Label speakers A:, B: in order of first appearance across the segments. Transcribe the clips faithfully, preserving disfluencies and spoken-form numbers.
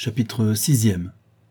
A: Chapitre sixième.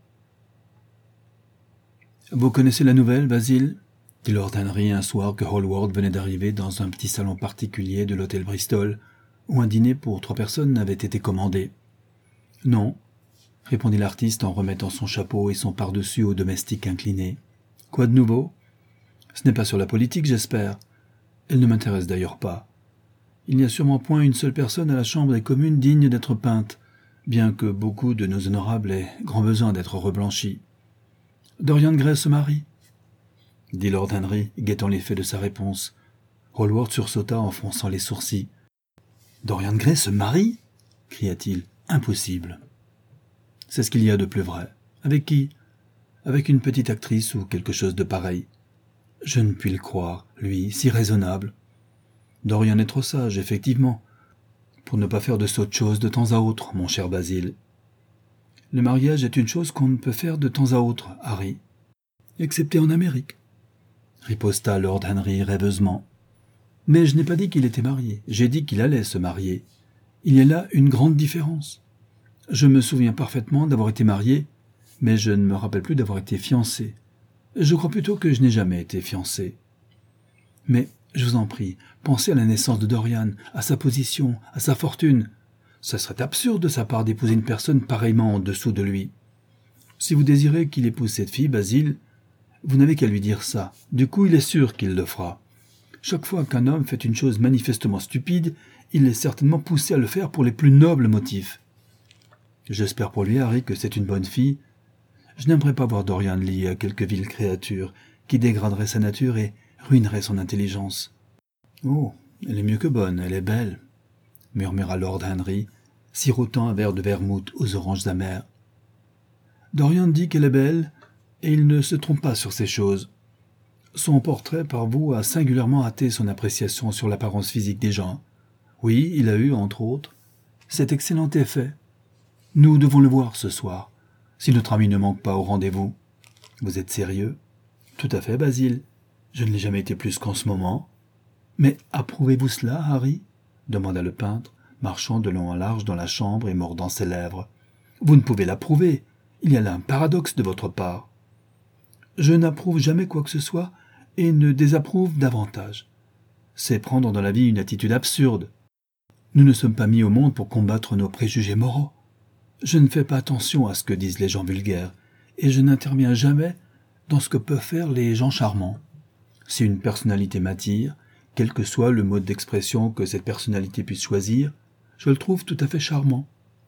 A: Vous connaissez la nouvelle, Basil ? Dit Lord Henry un soir que Hallward venait d'arriver dans un petit salon particulier de l'hôtel Bristol, où un dîner pour trois personnes avait été commandé. « Non », répondit l'artiste en remettant son chapeau et son pardessus au domestique incliné. « Quoi de nouveau ? Ce n'est pas sur la politique, j'espère. Elle ne m'intéresse d'ailleurs pas. Il n'y a sûrement point une seule personne à la Chambre des communes digne d'être peinte, bien que beaucoup de nos honorables aient grand besoin d'être reblanchis. Dorian Gray se marie ?» dit Lord Henry, guettant l'effet de sa réponse. Hallward sursauta en fronçant les sourcils. « Dorian Gray se marie ?» cria-t-il. « Impossible. » « C'est ce qu'il y a de plus vrai. Avec qui ? Avec une petite actrice ou quelque chose de pareil. Je ne puis le croire, lui, si raisonnable. Dorian est trop sage, effectivement, pour ne pas faire de sottes choses de temps à autre, mon cher Basil. Le mariage est une chose qu'on ne peut faire de temps à autre, Harry. Excepté en Amérique, riposta Lord Henry rêveusement. Mais je n'ai pas dit qu'il était marié, j'ai dit qu'il allait se marier. Il y a là une grande différence. Je me souviens parfaitement d'avoir été marié, mais je ne me rappelle plus d'avoir été fiancé. Je crois plutôt que je n'ai jamais été fiancé. Mais, je vous en prie, pensez à la naissance de Dorian, à sa position, à sa fortune. Ce serait absurde de sa part d'épouser une personne pareillement en dessous de lui. Si vous désirez qu'il épouse cette fille, Basil, vous n'avez qu'à lui dire ça. Du coup, il est sûr qu'il le fera. Chaque fois qu'un homme fait une chose manifestement stupide, il est certainement poussé à le faire pour les plus nobles motifs. J'espère pour lui, Harry, que c'est une bonne fille. Je n'aimerais pas voir Dorian lié à quelque vile créature qui dégraderait sa nature et ruinerait son intelligence. « Oh, elle est mieux que bonne, elle est belle », murmura Lord Henry, sirotant un verre de vermouth aux oranges amères. « Dorian dit qu'elle est belle, et il ne se trompe pas sur ces choses. Son portrait par vous a singulièrement hâté son appréciation sur l'apparence physique des gens. Oui, il a eu, entre autres, cet excellent effet. Nous devons le voir ce soir, si notre ami ne manque pas au rendez-vous. Vous êtes sérieux ? Tout à fait, Basil. Je ne l'ai jamais été plus qu'en ce moment. Mais approuvez-vous cela, Harry ? Demanda le peintre, marchant de long en large dans la chambre et mordant ses lèvres. Vous ne pouvez l'approuver. Il y a là un paradoxe de votre part. Je n'approuve jamais quoi que ce soit et ne désapprouve davantage. C'est prendre dans la vie une attitude absurde. Nous ne sommes pas mis au monde pour combattre nos préjugés moraux. Je ne fais pas attention à ce que disent les gens vulgaires, et je n'interviens jamais dans ce que peuvent faire les gens charmants. Si une personnalité m'attire, quel que soit le mode d'expression que cette personnalité puisse choisir, je le trouve tout à fait charmant.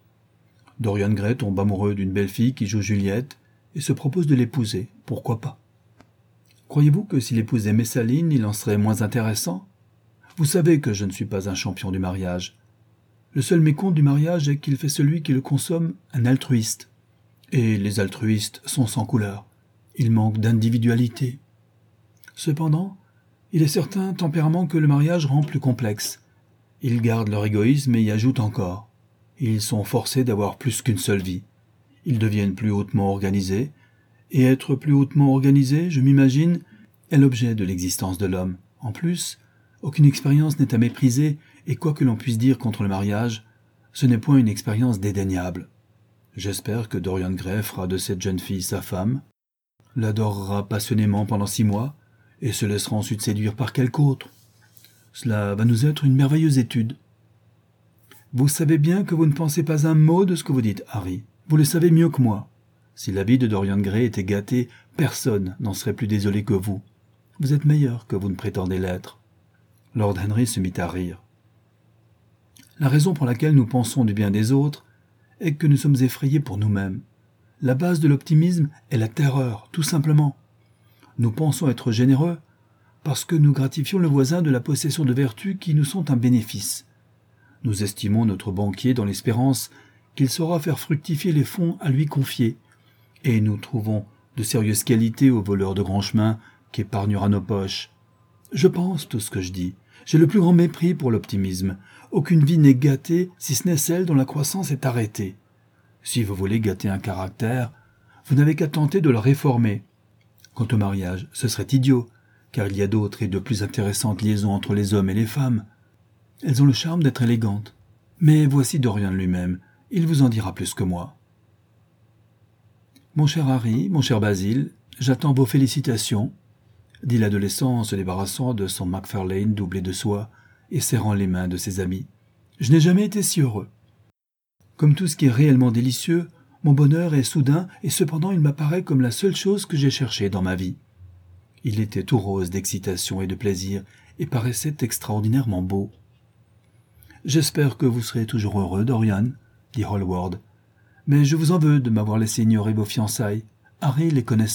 A: Dorian Gray tombe amoureux d'une belle fille qui joue Juliette et se propose de l'épouser, pourquoi pas ? Croyez-vous que s'il épousait Messaline, il en serait moins intéressant ? Vous savez que je ne suis pas un champion du mariage. Le seul mécompte du mariage est qu'il fait celui qui le consomme un altruiste. Et les altruistes sont sans couleur. Ils manquent d'individualité. Cependant, il est certain tempérament que le mariage rend plus complexe. Ils gardent leur égoïsme et y ajoutent encore. Ils sont forcés d'avoir plus qu'une seule vie. Ils deviennent plus hautement organisés. Et être plus hautement organisé, je m'imagine, est l'objet de l'existence de l'homme. En plus, aucune expérience n'est à mépriser, et quoi que l'on puisse dire contre le mariage, ce n'est point une expérience dédaignable. J'espère que Dorian Gray fera de cette jeune fille sa femme, l'adorera passionnément pendant six mois, et se laissera ensuite séduire par quelque autre. Cela va nous être une merveilleuse étude. Vous savez bien que vous ne pensez pas un mot de ce que vous dites, Harry. Vous le savez mieux que moi. Si la vie de Dorian Gray était gâtée, personne n'en serait plus désolé que vous. Vous êtes meilleur que vous ne prétendez l'être. Lord Henry se mit à rire. La raison pour laquelle nous pensons du bien des autres est que nous sommes effrayés pour nous-mêmes. La base de l'optimisme est la terreur, tout simplement. Nous pensons être généreux parce que nous gratifions le voisin de la possession de vertus qui nous sont un bénéfice. Nous estimons notre banquier dans l'espérance qu'il saura faire fructifier les fonds à lui confier, et nous trouvons de sérieuses qualités au voleur de grand chemin qui épargnera nos poches. Je pense tout ce que je dis. J'ai le plus grand mépris pour l'optimisme. Aucune vie n'est gâtée si ce n'est celle dont la croissance est arrêtée. Si vous voulez gâter un caractère, vous n'avez qu'à tenter de le réformer. Quant au mariage, ce serait idiot, car il y a d'autres et de plus intéressantes liaisons entre les hommes et les femmes. Elles ont le charme d'être élégantes. Mais voici Dorian lui-même, il vous en dira plus que moi. Mon cher Harry, mon cher Basil, j'attends vos félicitations, dit l'adolescent en se débarrassant de son Macfarlane doublé de soie et serrant les mains de ses amis. Je n'ai jamais été si heureux. Comme tout ce qui est réellement délicieux, mon bonheur est soudain et cependant il m'apparaît comme la seule chose que j'ai cherchée dans ma vie. Il était tout rose d'excitation et de plaisir et paraissait extraordinairement beau. « J'espère que vous serez toujours heureux, Dorian, » dit Hallward. « Mais je vous en veux de m'avoir laissé ignorer vos fiançailles. Harry les connaissait. »«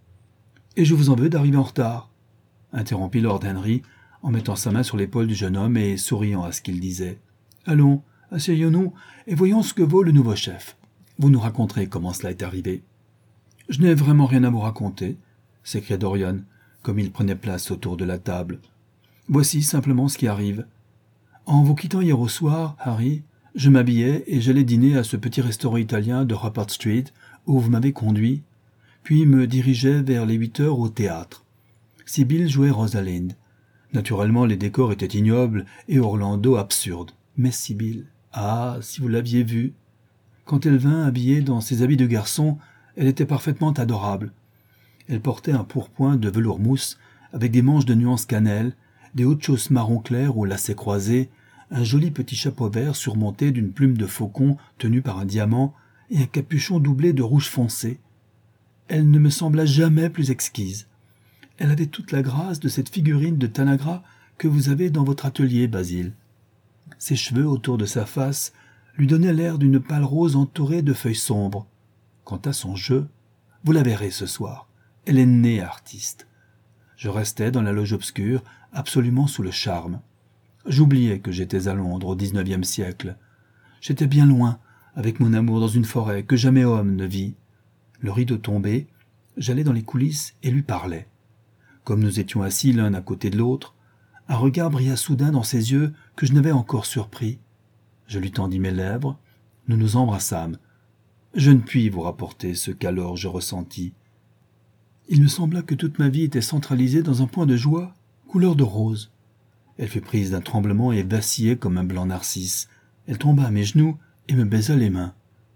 A: Et je vous en veux d'arriver en retard, » interrompit Lord Henry, en mettant sa main sur l'épaule du jeune homme et souriant à ce qu'il disait. « Allons, asseyons-nous et voyons ce que vaut le nouveau chef. Vous nous raconterez comment cela est arrivé. »« Je n'ai vraiment rien à vous raconter, » s'écria Dorian, comme il prenait place autour de la table. « Voici simplement ce qui arrive. En vous quittant hier au soir, Harry, je m'habillais et j'allais dîner à ce petit restaurant italien de Rupert Street où vous m'avez conduit, puis me dirigeais vers les huit heures au théâtre. Sibyl jouait Rosalind. Naturellement, les décors étaient ignobles et Orlando absurde. Mais Sibyl, ah, si vous l'aviez vue. Quand elle vint habillée dans ses habits de garçon, elle était parfaitement adorable. Elle portait un pourpoint de velours mousse avec des manches de nuance cannelle, des hautes chausses marron clair aux lacets croisés, un joli petit chapeau vert surmonté d'une plume de faucon tenue par un diamant et un capuchon doublé de rouge foncé. Elle ne me sembla jamais plus exquise. Elle avait toute la grâce de cette figurine de Tanagra que vous avez dans votre atelier, Basil. Ses cheveux autour de sa face lui donnaient l'air d'une pâle rose entourée de feuilles sombres. Quant à son jeu, vous la verrez ce soir. Elle est née artiste. Je restais dans la loge obscure, absolument sous le charme. J'oubliais que j'étais à Londres au dix-neuvième siècle. J'étais bien loin, avec mon amour dans une forêt que jamais homme ne vit. Le rideau tombé, j'allais dans les coulisses et lui parlais. Comme nous étions assis l'un à côté de l'autre, un regard brilla soudain dans ses yeux que je n'avais encore surpris. Je lui tendis mes lèvres, nous nous embrassâmes. Je ne puis vous rapporter ce qu'alors je ressentis. Il me sembla que toute ma vie était centralisée dans un point de joie, couleur de rose. Elle fut prise d'un tremblement et vacillait comme un blanc narcisse. Elle tomba à mes genoux et me baisa les mains.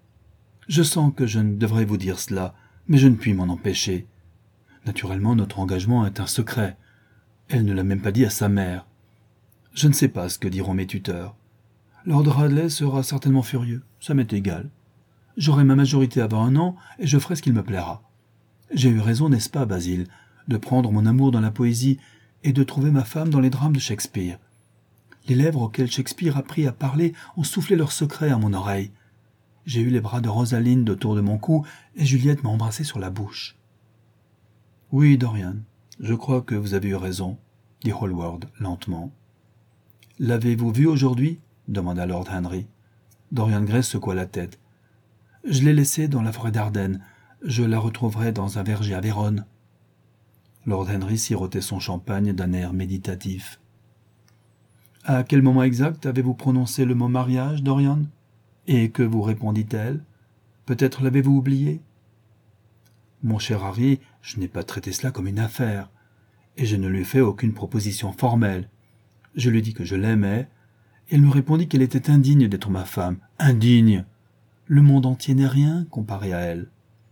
A: Je sens que je ne devrais vous dire cela, mais je ne puis m'en empêcher. Naturellement, notre engagement est un secret. Elle ne l'a même pas dit à sa mère. Je ne sais pas ce que diront mes tuteurs. Lord Radley sera certainement furieux, ça m'est égal. J'aurai ma majorité avant un an et je ferai ce qu'il me plaira. J'ai eu raison, n'est-ce pas, Basil, de prendre mon amour dans la poésie et de trouver ma femme dans les drames de Shakespeare. Les lèvres auxquelles Shakespeare apprit à parler ont soufflé leurs secrets à mon oreille. J'ai eu les bras de Rosalind autour de mon cou et Juliette m'a embrassé sur la bouche. « Oui, Dorian, je crois que vous avez eu raison, » dit Hallward lentement. « L'avez-vous vue aujourd'hui » demanda Lord Henry. Dorian Gray secoua la tête. « Je l'ai laissée dans la forêt d'Ardennes. Je la retrouverai dans un verger à Vérone. » Lord Henry sirotait son champagne d'un air méditatif. « À quel moment exact avez-vous prononcé le mot mariage, Dorian ? Et que vous répondit-elle ? Peut-être l'avez-vous oublié ? » « Mon cher Harry, je n'ai pas traité cela comme une affaire, et je ne lui ai fait aucune proposition formelle. Je lui ai dit que je l'aimais, et elle me répondit qu'elle était indigne d'être ma femme. Indigne ! Le monde entier n'est rien comparé à elle. »«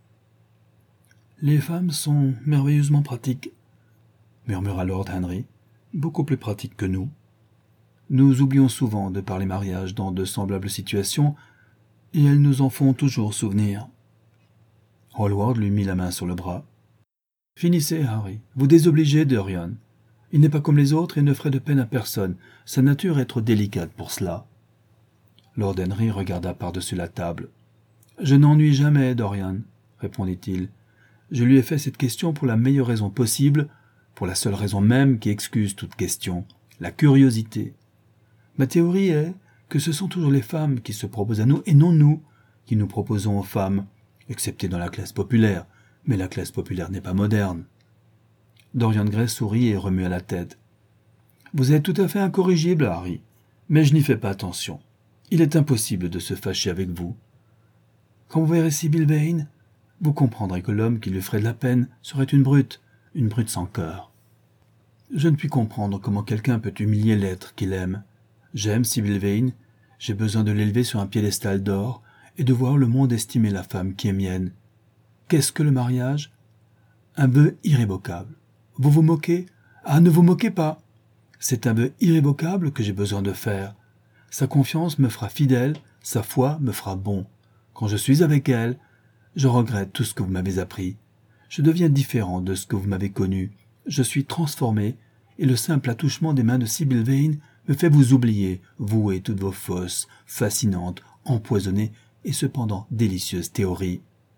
A: Les femmes sont merveilleusement pratiques, » murmura Lord Henry, « beaucoup plus pratiques que nous. Nous oublions souvent de parler mariage dans de semblables situations, et elles nous en font toujours souvenir. » Hallward lui mit la main sur le bras. « Finissez, Harry, vous désobligez Dorian. Il n'est pas comme les autres et ne ferait de peine à personne. Sa nature est trop délicate pour cela. » Lord Henry regarda par-dessus la table. « Je n'ennuie jamais, Dorian, » répondit-il. « Je lui ai fait cette question pour la meilleure raison possible, pour la seule raison même qui excuse toute question, la curiosité. Ma théorie est que ce sont toujours les femmes qui se proposent à nous et non nous qui nous proposons aux femmes, excepté dans la classe populaire, mais la classe populaire n'est pas moderne. » Dorian Gray sourit et remua la tête. « Vous êtes tout à fait incorrigible, Harry, mais je n'y fais pas attention. Il est impossible de se fâcher avec vous. Quand vous verrez Sibyl Vane, vous comprendrez que l'homme qui lui ferait de la peine serait une brute, une brute sans cœur. Je ne puis comprendre comment quelqu'un peut humilier l'être qu'il aime. J'aime Sibyl Vane, j'ai besoin de l'élever sur un piédestal d'or et de voir le monde estimer la femme qui est mienne. Qu'est-ce que le mariage? Un vœu irrévocable. Vous vous moquez? Ah, ne vous moquez pas. C'est un vœu irrévocable que j'ai besoin de faire. Sa confiance me fera fidèle, sa foi me fera bon. Quand je suis avec elle, je regrette tout ce que vous m'avez appris. Je deviens différent de ce que vous m'avez connu. Je suis transformé, et le simple attouchement des mains de Sybil Vane me fait vous oublier, vous et toutes vos fausses, fascinantes, empoisonnées et cependant délicieuses théories.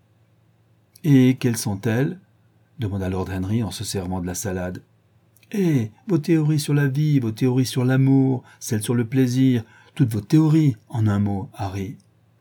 A: « Et quelles sont-elles » demanda Lord Henry en se servant de la salade. « Eh, vos théories sur la vie, vos théories sur l'amour, celles sur le plaisir, toutes vos théories, en un mot, Harry. »«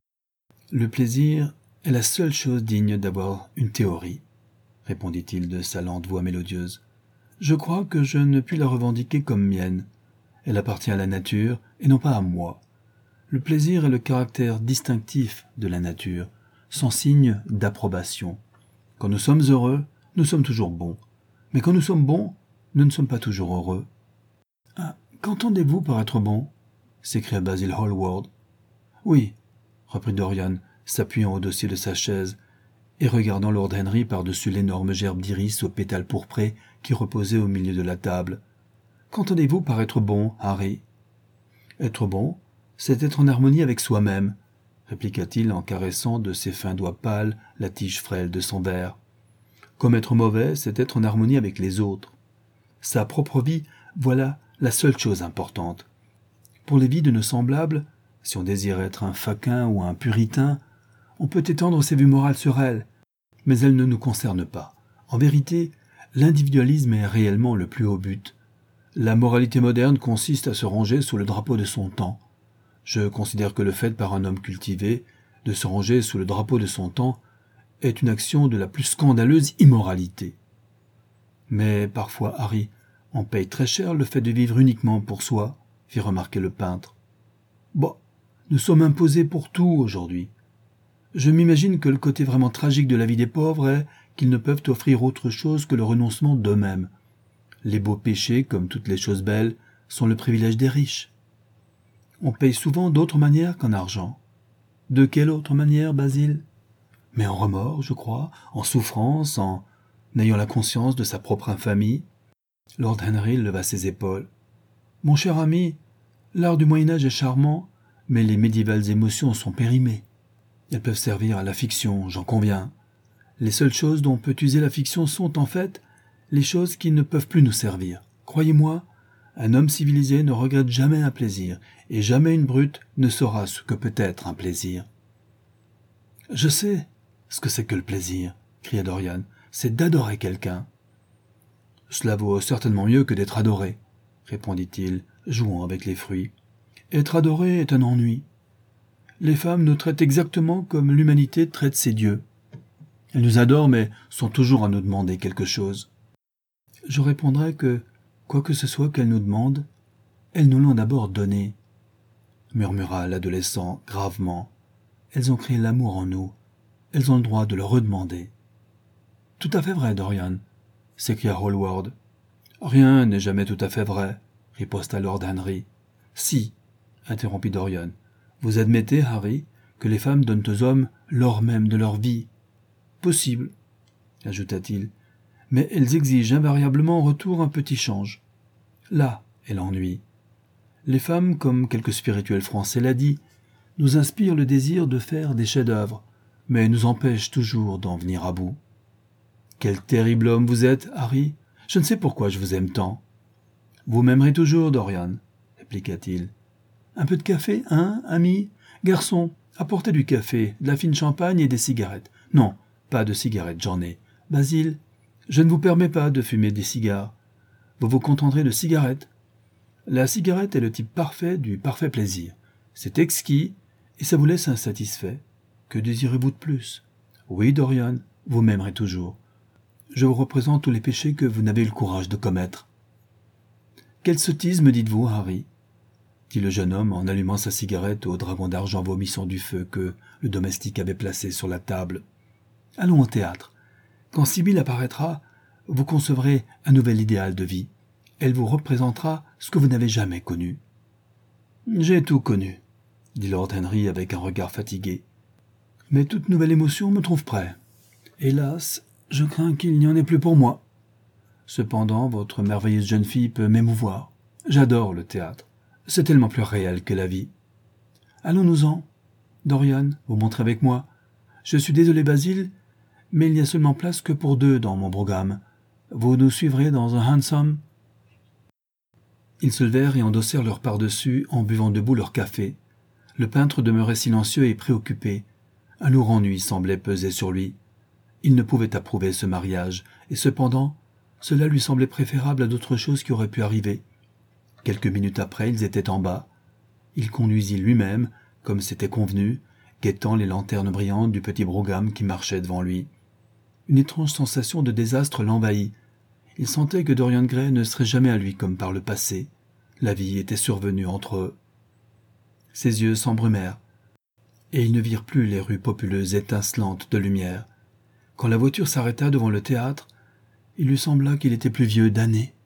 A: Le plaisir est la seule chose digne d'avoir une théorie, » répondit-il de sa lente voix mélodieuse. « Je crois que je ne puis la revendiquer comme mienne. Elle appartient à la nature et non pas à moi. Le plaisir est le caractère distinctif de la nature, son signe d'approbation. Quand nous sommes heureux, nous sommes toujours bons. Mais quand nous sommes bons, nous ne sommes pas toujours heureux. »« Ah, qu'entendez-vous par être bon ?» s'écria Basil Hallward. « Oui, » reprit Dorian, s'appuyant au dossier de sa chaise et regardant Lord Henry par-dessus l'énorme gerbe d'iris aux pétales pourprés qui reposait au milieu de la table. « Qu'entendez-vous par être bon, Harry ?»« Être bon, c'est être en harmonie avec soi-même, » répliqua-t-il en caressant de ses fins doigts pâles la tige frêle de son verre. « Comme être mauvais, c'est être en harmonie avec les autres. Sa propre vie, voilà la seule chose importante. Pour les vies de nos semblables, si on désire être un faquin ou un puritain, on peut étendre ses vues morales sur elles, mais elles ne nous concernent pas. En vérité, l'individualisme est réellement le plus haut but. La moralité moderne consiste à se ranger sous le drapeau de son temps. Je considère que le fait par un homme cultivé de se ranger sous le drapeau de son temps est une action de la plus scandaleuse immoralité. Mais parfois, Harry, on paye très cher le fait de vivre uniquement pour soi, fit remarquer le peintre. Bon, nous sommes imposés pour tout aujourd'hui. Je m'imagine que le côté vraiment tragique de la vie des pauvres est qu'ils ne peuvent offrir autre chose que le renoncement d'eux-mêmes. Les beaux péchés, comme toutes les choses belles, sont le privilège des riches. On paye souvent d'autres manières qu'en argent. De quelle autre manière, Basil? Mais en remords, je crois, en souffrance, en ayant la conscience de sa propre infamie. Lord Henry leva ses épaules. « Mon cher ami, l'art du Moyen-Âge est charmant, mais les médiévales émotions sont périmées. Elles peuvent servir à la fiction, j'en conviens. Les seules choses dont peut user la fiction sont, en fait, les choses qui ne peuvent plus nous servir. Croyez-moi, un homme civilisé ne regrette jamais un plaisir, et jamais une brute ne saura ce que peut être un plaisir. »« Je sais ce que c'est que le plaisir, » cria Dorian, « c'est d'adorer quelqu'un. »« Cela vaut certainement mieux que d'être adoré, » répondit-il, jouant avec les fruits. « Être adoré est un ennui. Les femmes nous traitent exactement comme l'humanité traite ses dieux. Elles nous adorent, mais sont toujours à nous demander quelque chose. Je répondrai que, quoi que ce soit qu'elles nous demandent, elles nous l'ont d'abord donné, » murmura l'adolescent gravement. « Elles ont créé l'amour en nous. Elles ont le droit de le redemander. »« Tout à fait vrai, Dorian, » s'écria Hallward. « Rien n'est jamais tout à fait vrai, » riposta Lord Henry. « Si, » interrompit Dorian, « vous admettez, Harry, que les femmes donnent aux hommes l'or même de leur vie. Possible, » ajouta-t-il, « mais elles exigent invariablement en retour un petit change. Là est l'ennui. Les femmes, comme quelque spirituel français l'a dit, nous inspirent le désir de faire des chefs-d'œuvre, mais nous empêchent toujours d'en venir à bout. Quel terrible homme vous êtes, Harry. Je ne sais pourquoi je vous aime tant. »« Vous m'aimerez toujours, Dorian, » répliqua-t-il. « Un peu de café, hein, ami? Garçon, apportez du café, de la fine champagne et des cigarettes. Non, pas de cigarettes, j'en ai. Basil, je ne vous permets pas de fumer des cigares. Vous vous contenterez de cigarettes. La cigarette est le type parfait du parfait plaisir. C'est exquis et ça vous laisse insatisfait. Que désirez-vous de plus? Oui, Dorian, vous m'aimerez toujours. Je vous représente tous les péchés que vous n'avez eu le courage de commettre. »« Quelle sottise me dites-vous, Harry ?» dit le jeune homme en allumant sa cigarette au dragon d'argent vomissant du feu que le domestique avait placé sur la table. « Allons au théâtre. Quand Sibyl apparaîtra, vous concevrez un nouvel idéal de vie. Elle vous représentera ce que vous n'avez jamais connu. »« J'ai tout connu, » dit Lord Henry avec un regard fatigué. « Mais toute nouvelle émotion me trouve prêt. Hélas, je crains qu'il n'y en ait plus pour moi. Cependant, votre merveilleuse jeune fille peut m'émouvoir. J'adore le théâtre. C'est tellement plus réel que la vie. Allons-nous-en. Dorian, vous montrez avec moi. Je suis désolé, Basile, mais il n'y a seulement place que pour deux dans mon programme. Vous nous suivrez dans un hansom. Ils se levèrent et endossèrent leur pardessus en buvant debout leur café. Le peintre demeurait silencieux et préoccupé. Un lourd ennui semblait peser sur lui. Il ne pouvait approuver ce mariage, et cependant, cela lui semblait préférable à d'autres choses qui auraient pu arriver. Quelques minutes après, ils étaient en bas. Il conduisit lui-même, comme c'était convenu, guettant les lanternes brillantes du petit brougham qui marchait devant lui. Une étrange sensation de désastre l'envahit. Il sentait que Dorian Gray ne serait jamais à lui comme par le passé. La vie était survenue entre eux. Ses yeux s'embrumèrent, et ils ne virent plus les rues populeuses étincelantes de lumière. Quand la voiture s'arrêta devant le théâtre, il lui sembla qu'il était plus vieux d'années.